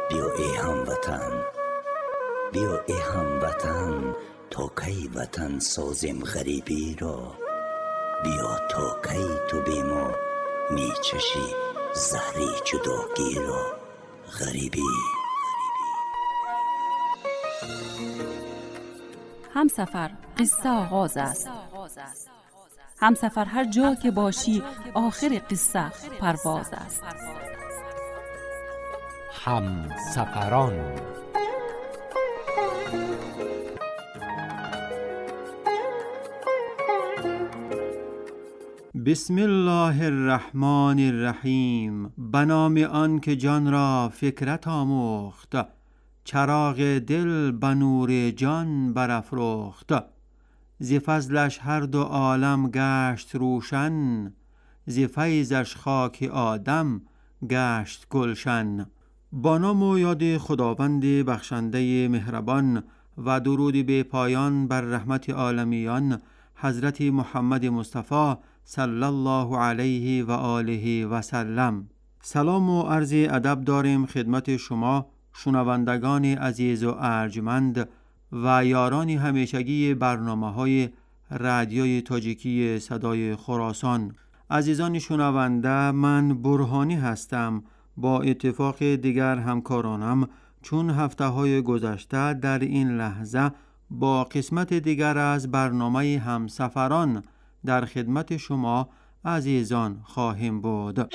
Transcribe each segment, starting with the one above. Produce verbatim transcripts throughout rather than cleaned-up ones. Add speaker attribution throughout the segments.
Speaker 1: بیا ای هموطن، بیا ای هموطن، تا کی وطن سازیم غریبی را. بیا تا کی تو بی ما می چشی زهری جداگی را. غریبی
Speaker 2: همسفر قصه آغاز است. همسفر هر جا که باشی آخر قصه پرواز است.
Speaker 3: همسفران.
Speaker 4: بسم الله الرحمن الرحیم. به نام آن که جان را فکرت آموخت، چراغ دل به نور جان برافروخت. ز فضلش هر دو عالم گشت روشن، ز فیضش خاک آدم گشت گلشن. با نام و یاد خداوند بخشنده مهربان و درود به پایان بر رحمت عالمیان حضرت محمد مصطفی صلی الله علیه و آله و سلم. سلام و عرض ادب داریم خدمت شما شنوندگان عزیز و ارجمند و یاران همیشگی برنامه‌های رادیوی تاجیکی صدای خراسان. عزیزان شنونده، من برهانی هستم. با اتفاق دیگر همکارانم چون هفته‌های گذشته در این لحظه با قسمت دیگر از برنامه همسفران در خدمت شما عزیزان خواهیم بود.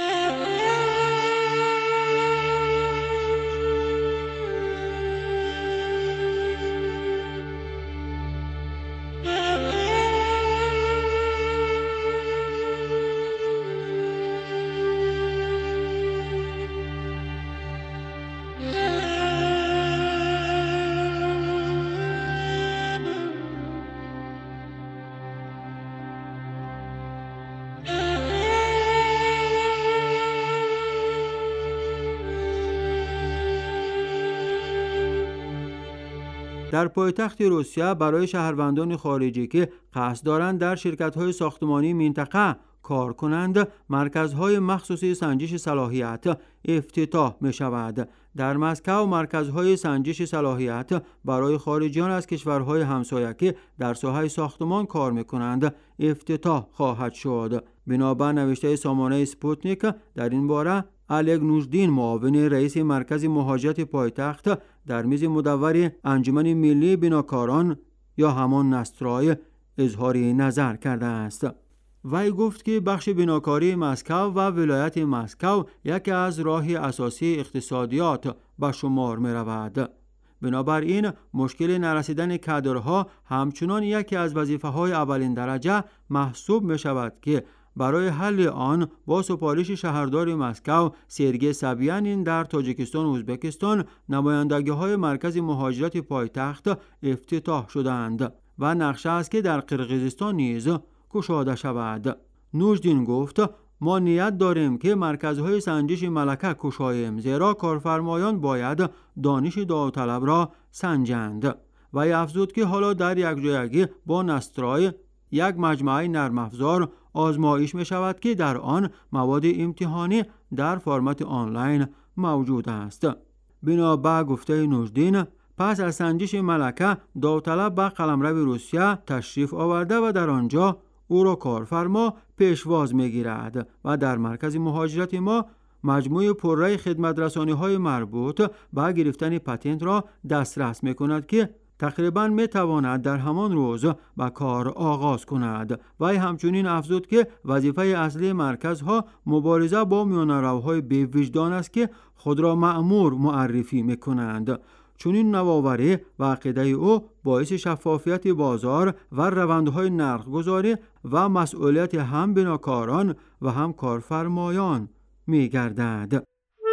Speaker 4: در پایتخت روسیه برای شهروندان خارجی که قصد دارند در شرکت‌های ساختمانی منطقه کار کنند، مرکزهای مخصوصی سنجش صلاحیت افتتاح می شود. در مسکو مرکزهای سنجش صلاحیت برای خارجیان از کشورهای همسایه که در ساحه ساختمان کار می کنند افتتاح خواهد شد. بنابر نوشته سامانه سپوتنیک در این باره، الگ نوژدین معاون رئیس مرکز مهاجرت پایتخت در میز مدور انجمن ملی بناکاران یا همان نسترای اظهار نظر کرده است. وی گفت که بخش بناکاری مسکو و ولایت مسکو یکی از راه اساسی اقتصادیات به شمار می رود. بنابراین مشکل نرسیدن کادرها همچنان یکی از وظیفه‌های اولین درجه محسوب می شود که برای حل آن با سفارش شهردار مسکو سرگی سبیانین در تاجیکستان و ازبکستان نمایندگی‌های مرکز مهاجرت پایتخت افتتاح شدند و نقشه است که در قرقیزستان نیز گشاده شود. نوژدین گفت ما نیت داریم که مرکزهای سنجش ملکه گشاییم، زیرا کارفرمایان باید دانش داوطلب را سنجند. و افزود که حالا در یک جایگی با نسترای یک مجموعه نرم افزار آزمایش می شود که در آن مواد امتحانی در فرمت آنلاین موجود است. بنابر گفته نوژدین، پس از سنجش ملکه داوطلب به قلمرو روسیه تشریف آورده و در آنجا او را کارفرما پیشواز می گیرد و در مرکز مهاجرت ما مجموعه پررای خدمت رسانی های مربوط به گرفتن پتنت را دسترس می کند که تقریباً می تواند در همان روز به کار آغاز کند. و همچنین افزود که وظیفه اصلی مرکزها مبارزه با میانروهای بی وجدان است که خود را مأمور معرفی می کنند. چون این نوآوری و عقیده او باعث شفافیت بازار و روندهای نرخ‌گذاری و مسئولیت هم بناکاران و هم کارفرمایان می گردد.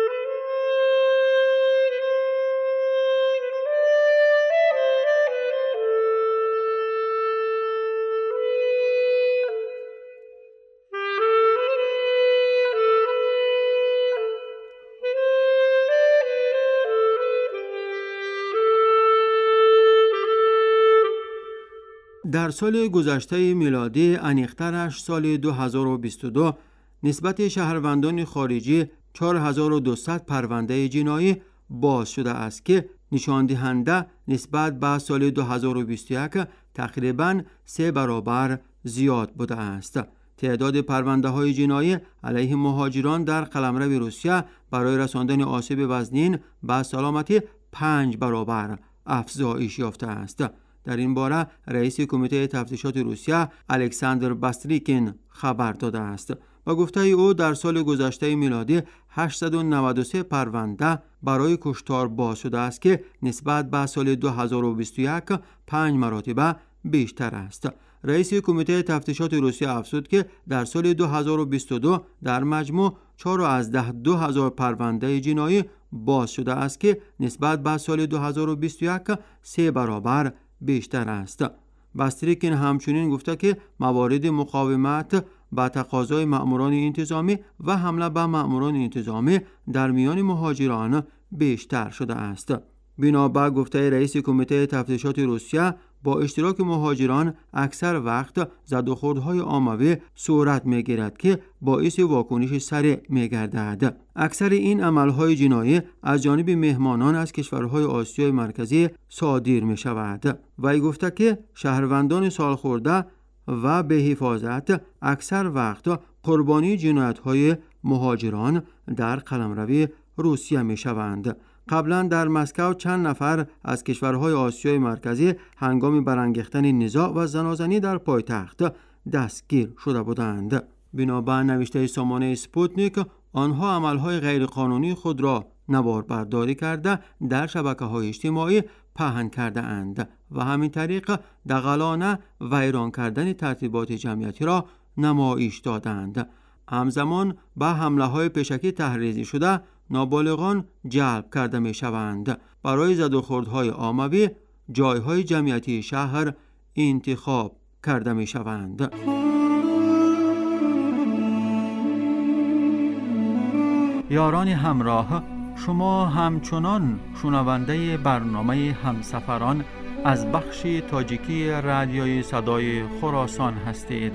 Speaker 4: در سال گذشته میلادی انیخترش سال دو هزار و بیست و دو نسبت شهروندان خارجی چهار هزار و دویست پرونده جنایی باز شده است که نشان دهنده نسبت به سال دو هزار و بیست و یک تقریباً سه برابر زیاد بوده است. تعداد پرونده های جنایی علیه مهاجران در قلمرو روسیه برای رساندن آسیب وزنین به سلامتی پنج برابر افزایش یافته است. در این باره رئیس کمیته تفتیشات روسیه الکساندر باستریکین خبر داده است. با گفته او در سال گذشته میلادی هشتصد و نود و سه پرونده برای کشتار باز شده است که نسبت به سال دو هزار و بیست و یک پنج مراتب بیشتر است. رئیس کمیته تفتیشات روسیه افزود که در سال دو هزار و بیست و دو در مجموع چهار از ده دو هزار پرونده جنایی باز شده است که نسبت به سال دو هزار و بیست و یک سه برابر بیشتر است. باستریکین همچنین گفته که موارد مقاومت با تقاضای مأموران انتظامی و حمله به مأموران انتظامی در میان مهاجران بیشتر شده است. بنابر گفته رئیس کمیته تفتیشات روسیه با اشتراک مهاجران اکثر وقت زد و خوردهای عاموی صورت می‌گیرد که باعث واکنش سریع می‌گردد. اکثر این عملهای جنایی از جانب مهمانان از کشورهای آسیای مرکزی صادر می‌شود. وی گفته که شهروندان سالخورده و به حفاظت اکثر وقت قربانی جنایت‌های مهاجران در قلمرو روسیه می‌شوند. قبلا در مسکو چند نفر از کشورهای آسیای مرکزی هنگام برانگیختن نزاع و زنازنی در پایتخت دستگیر شده بودند. بنابر نوشته سامانه سپوتنیک، آنها عملهای غیرقانونی خود را نوار برداری کرده در شبکه‌های اجتماعی پهن کرده اند و همین طریق دغلانه و ویران کردن ترتیبات جمعیتی را نمایش دادند. همزمان به حمله‌های پیشکی تحریزی شده نابالغان جلب کرده می شوند. برای زد و خوردهای عاموی جایهای جمعیتی شهر انتخاب کرده می شوند. یاران همراه، شما همچنان شنونده برنامه همسفران از بخش تاجیکی رادیوی صدای خراسان هستید.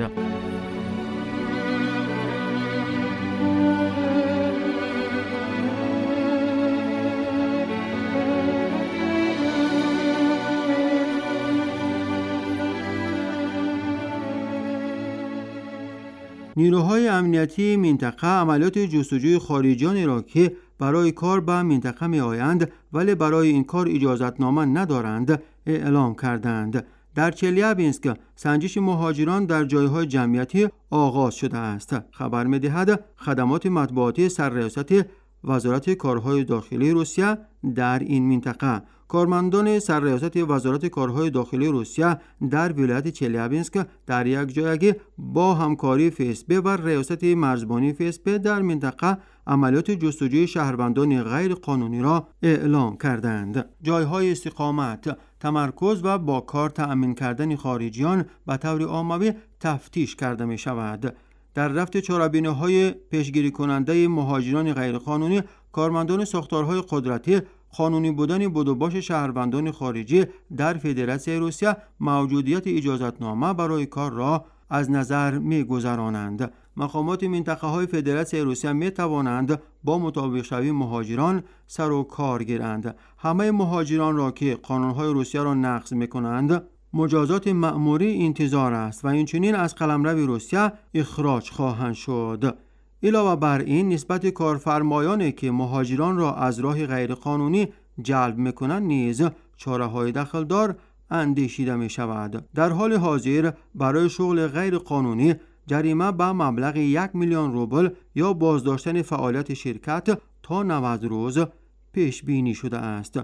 Speaker 4: نیروهای امنیتی منطقه عملیات جستجوی خارجیانی را که برای کار به منطقه می آیند ولی برای این کار اجازتنامه ندارند اعلام کردند. در چلیابینسک سنجش مهاجران در جایهای جمعیتی آغاز شده است. خبر می دهد خدمات مطبوعاتی سرریاست وزارت کارهای داخلی روسیه در این منطقه، کارمندان سرریاست وزارت کارهای داخلی روسیه در ولایت چلیابینسک در یک جایگی با همکاری فسب و ریاست مرزبانی فسب در منطقه عملیات جستجوی شهروندان غیر قانونی را اعلام کردند. جایهای استقامت، تمرکز و با کار تأمین کردن خارجیان به طور عمومی تفتیش کرده می شود. در رفت چاره‌بینی‌های پیشگیری کننده مهاجران غیرقانونی، کارمندان ساختارهای قدرتی قانونی بودن بدوباش شهروندان خارجی در فدراسیون روسیه موجودیت اجازتنامه برای کار را از نظر می‌گذرانند. مقامات منطقه‌های فدراسیون روسیه می‌توانند با مطابق شوی مهاجران سر و کار گیرند. همه مهاجران را که قانون‌های روسیه را نقض می‌کنند مجازات مأموری انتظار است و اینچنین از قلمرو روسیه اخراج خواهند شد. علاوه بر این، نسبت کارفرمایانی که مهاجران را از راه غیرقانونی جلب می‌کنند نیز چاره‌های دخلدار اندیشیده می‌شود. در حال حاضر برای شغل غیرقانونی جریمه به مبلغ یک میلیون روبل یا بازداشتن فعالیت شرکت تا نود روز پیش بینی شده است.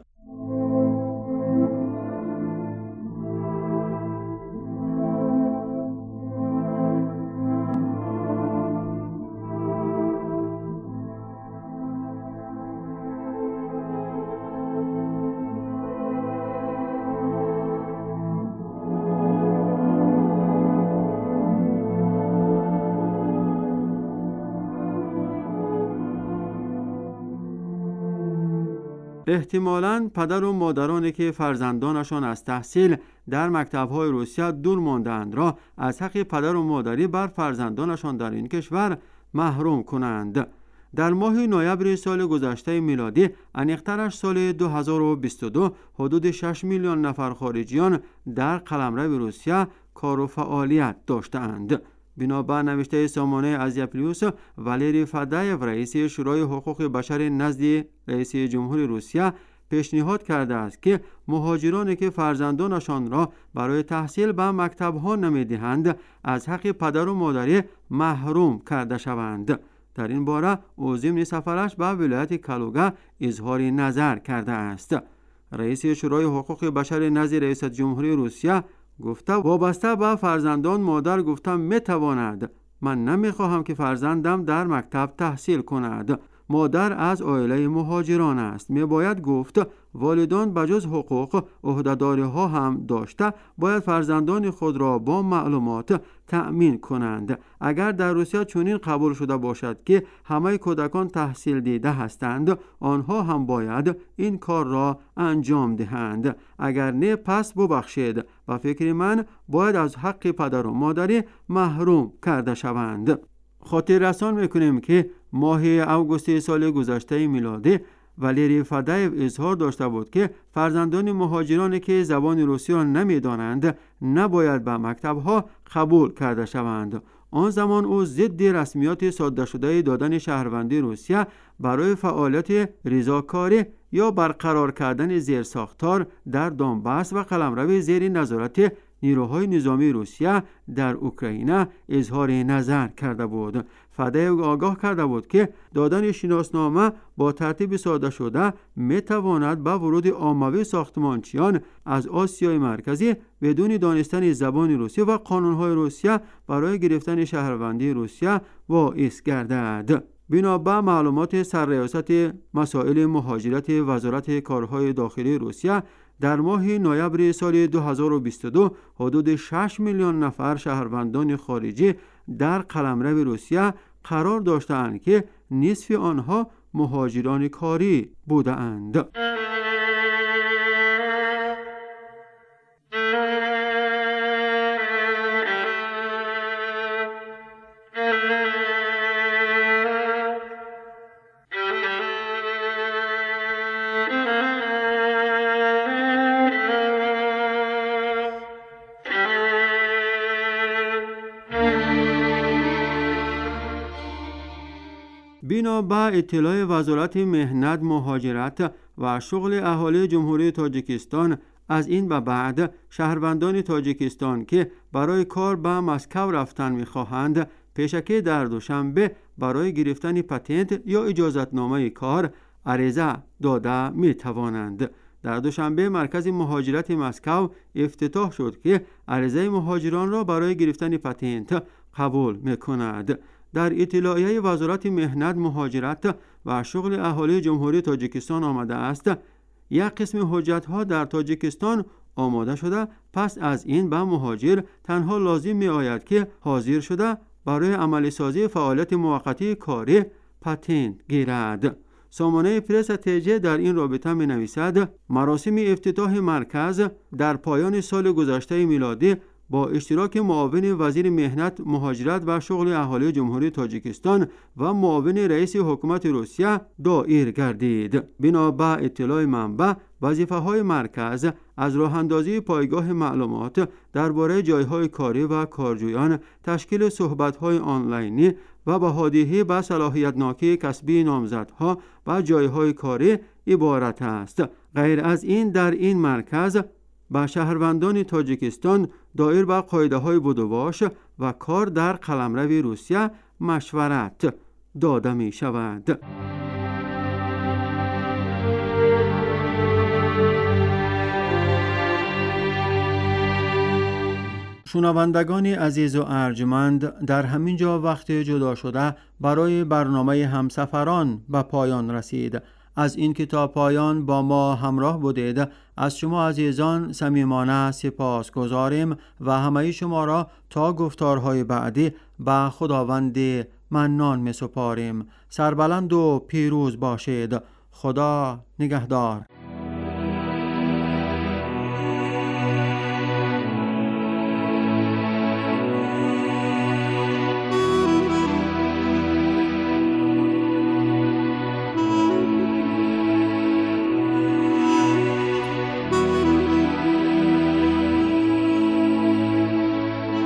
Speaker 4: احتمالاً پدر و مادرانی که فرزندانشان از تحصیل در مکتب‌های روسیه دور ماندند را از حق پدر و مادری بر فرزندانشان در این کشور محروم کنند. در ماه نوامبر سال گذشته میلادی انیقترش سال دو هزار و بیست و دو حدود شش میلیون نفر خارجیان در قلمرو روسیه کار و فعالیت داشتند. بنابر نوشته سامانه ازیاپلیوس، والری فدایف رئیس شورای حقوق بشر نزد رئیس جمهور روسیه پیشنهاد کرده است که مهاجرانی که فرزندانشان را برای تحصیل به مکتب‌ها نمی‌دهند از حق پدر و مادری محروم کرده شوند. در این باره او ضمن سفرش به ولایت کالوگا اظهار نظر کرده است. رئیس شورای حقوق بشر نزد رئیس جمهوری روسیه گفته وابسته به فرزندان مادر گفتم میتواند، من نمیخواهم که فرزندم در مکتب تحصیل کند. مادر از عائله مهاجران است. میباید گفت والدان بجز حقوق عهده‌داری ها هم داشته باید فرزندان خود را با معلومات تأمین کنند. اگر در روسیه چنین قبول شده باشد که همه کودکان تحصیل دیده هستند، آنها هم باید این کار را انجام دهند. اگر نه پس ببخشید، و فکر من باید از حق پدر و مادری محروم کرده شوند. خاطر رسان میکنیم که ماه اوگوست سال گذشته میلادی والری فدایف اظهار داشته بود که فرزندان مهاجرانی که زبان روسی را نمیدانند نباید به مکتبها قبول کرده شوند. آن زمان او ضد رسمیات ساده شده دادن شهروندی روسیه برای فعالیت ریزاکاری یا برقرار کردن زیرساختار در دونباس و قلمرو زیر نظارت نیروهای نظامی روسیه در اوکراین اظهار نظر کرده بود. فدایف آگاه کرده بود که دادن شناسنامه با ترتیب ساده شده می تواند به ورود عامه ساختمانچیان از آسیای مرکزی بدون دانستن زبان روسیه و قانونهای روسیه برای گرفتن شهروندی روسیه باعث گردد. بنابر معلومات سرریاست مسائل مهاجرت وزارت کارهای داخلی روسیه، در ماه نوامبر سال دو هزار و بیست و دو حدود شش میلیون نفر شهروندان خارجی در قلمرو روسیه قرار داشتند که نصف آنها مهاجران کاری بودند. بنا به اطلاع وزارت مهنت، مهاجرت و شغل اهالی جمهوری تاجیکستان، از این به بعد شهروندان تاجیکستان که برای کار به مسکو رفتن می‌خواهند پیشکی در دوشنبه برای گرفتن پتنت یا اجازتنامه کار عریضه داده می‌توانند. در دوشنبه مرکز مهاجرت مسکو افتتاح شد که عریضه مهاجران را برای گرفتن پتنت قبول می‌کند. در اطلاعیه وزارت مهنت، مهاجرت و شغل اهالی جمهوری تاجیکستان آمده است یک قسم حجت‌ها در تاجیکستان آماده شده، پس از این به مهاجر تنها لازم می آید که حاضر شده برای عملی سازی فعالیت موقتی کاری پتنت گیرد. سامانه پرس تیجه در این رابطه می نویسد مراسم افتتاح مرکز در پایان سال گذشته میلادی با اشتراک معاون وزیر مهنت، مهاجرت و شغل اهالی جمهوری تاجیکستان و معاون رئیس حکومت روسیه دایر گردید. بنا به اطلاع منبع، وظیفه‌های مرکز از راه‌اندازی پایگاه معلومات درباره جایهای کاری و کارجویان، تشکیل صحبت‌های آنلاینی و بهادهی به صلاحیت‌نامه کسبی نامزدها و جایهای کاری عبارت است. غیر از این در این مرکز با شهروندان تاجیکستان دایر به قاعده‌های بدوباش و کار در قلمرو روسیه مشورت داده می شود. شنوندگان عزیز و ارجمند، در همین جا وقت جدا شده برای برنامه همسفران به پایان رسید. از این که تا پایان با ما همراه بودید از شما عزیزان صمیمانه سپاس گزاریم و همه شما را تا گفتارهای بعدی به خداوند منان می سپاریم. سربلند و پیروز باشید. خدا نگهدار.